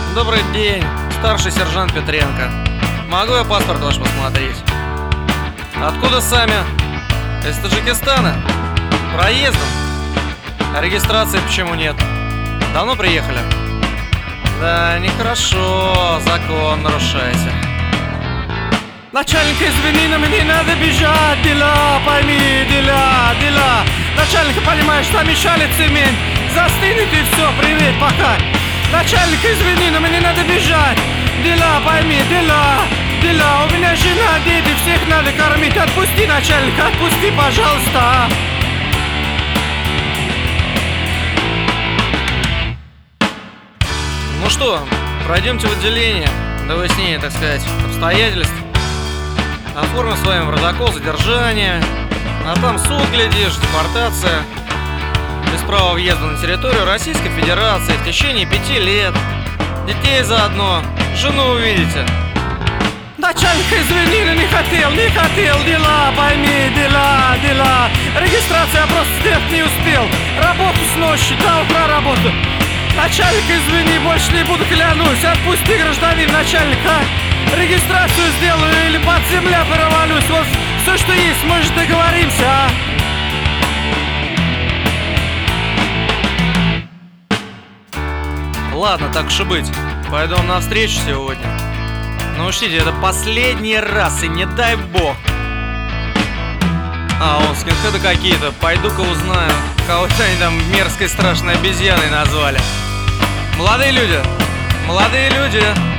Добрый день, старший сержант Петренко. Могу я паспорт ваш посмотреть? Откуда сами? Из Таджикистана? Проездом? А регистрации почему нет? Давно приехали? Да, нехорошо, закон нарушаете. Начальник, извини, но мне надо бежать, дела, пойми, дела. Начальник, понимаешь, там мешали цемент. Застынет и все, привет, пока. Начальник, извини, но мне надо бежать. Дела, пойми, дела. У меня жена, дети, всех надо кормить. Отпусти, начальник, отпусти, пожалуйста. Ну что, пройдемте в отделение до выяснения, так сказать, обстоятельств. Оформим с вами протокол задержания. А там суд, глядишь, депортация. Без права въезда на территорию Российской Федерации в течение 5 лет. Детей заодно, жену увидите. Начальник, извини, но не хотел, дела, пойми, дела. Регистрация просто сделать не успел. Работу с ночи, до утра работу. Начальник, извини, больше не буду, клянусь. Отпусти, гражданин, начальник, а? Регистрацию сделаю или под земля провалюсь. Вот все, что есть, может, договоримся, а? Ладно, так уж и быть. Пойду вам навстречу сегодня. Но учтите, это последний раз, и не дай бог. Вон скинхеды какие-то. Пойду-ка узнаю, кого-то они там мерзкой страшной обезьяной назвали. Молодые люди!